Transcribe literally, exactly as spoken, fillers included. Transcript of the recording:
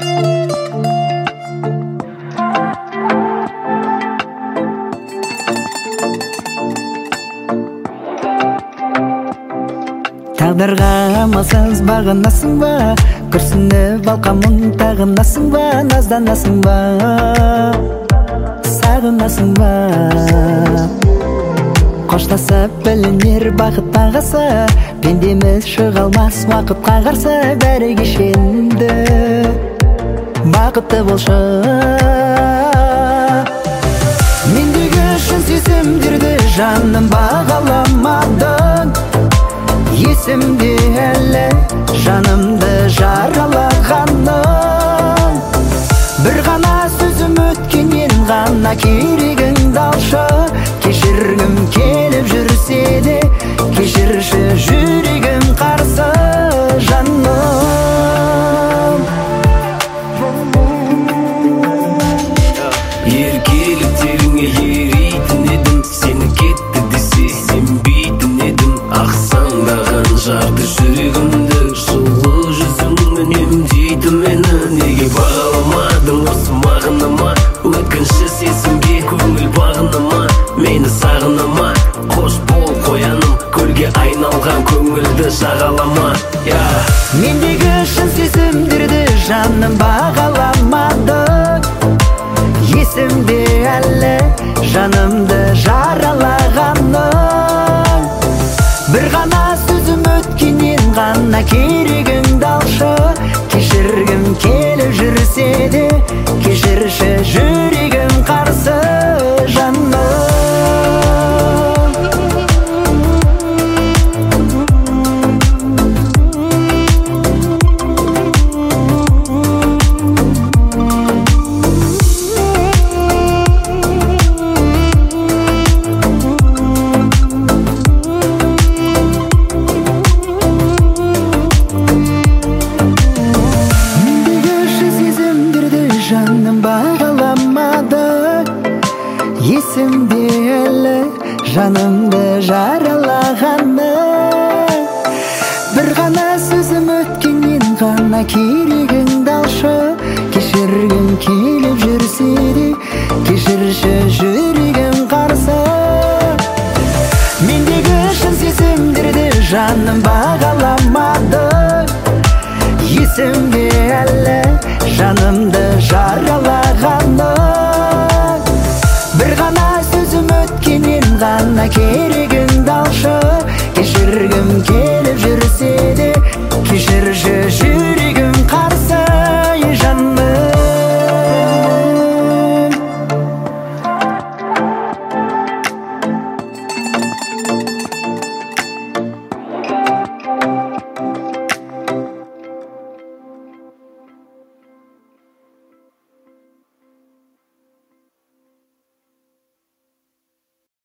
Тағдырға амалсыз бағынасың ба? Күрсініп балқамын тағынасың ба? Назданасың ба? Сағынасың ба? Қоштасып білінер бақыт ағасы, пендеміз шыға алмас уақытқа қарсы. Бәрі кешенді бақытты болшы. Мендегі шын сезімдерді жаным бағаламадың. Есімде әлі жанымды жаралағаның. Бір ғана сөзім өткеннен ғана керегіңді алшы. Кешіргім келіп жүрсе де, кешірші жүрегім қарсы жаным. Еркеліктеріңе ерейтін едім, сені кетті десе сенбейтін едім. Ақсаңдаған жарты жүрегімді жылы жүзіңмен емдейді мені. Неге бағаламадың осы мағынама? Өткінші сезімге көңіл бағынама. Мені сағынама, қош бол қояным, көлге айналған көңілді жағалама. Мендегі шын сезімдерді жаным бағаламадың. Есімде әлі жанымды жаралағаның. Бір ғана сөзім өткеннен ғана керегіңді алшы. Кешіргім келіп жүрсе де, кешірші жүрегім қарсы жаным. Есімде әлі жанымды жаралағаның. Бір ғана сөзім өткеннен ғана керегіңді алшы. Кешіргім келіп жүрсе де, кешірші жүрегім қарсы. Мендегі шын сезімдерді жаным бағаламады. Есімде әлі жанымды жаралағаның.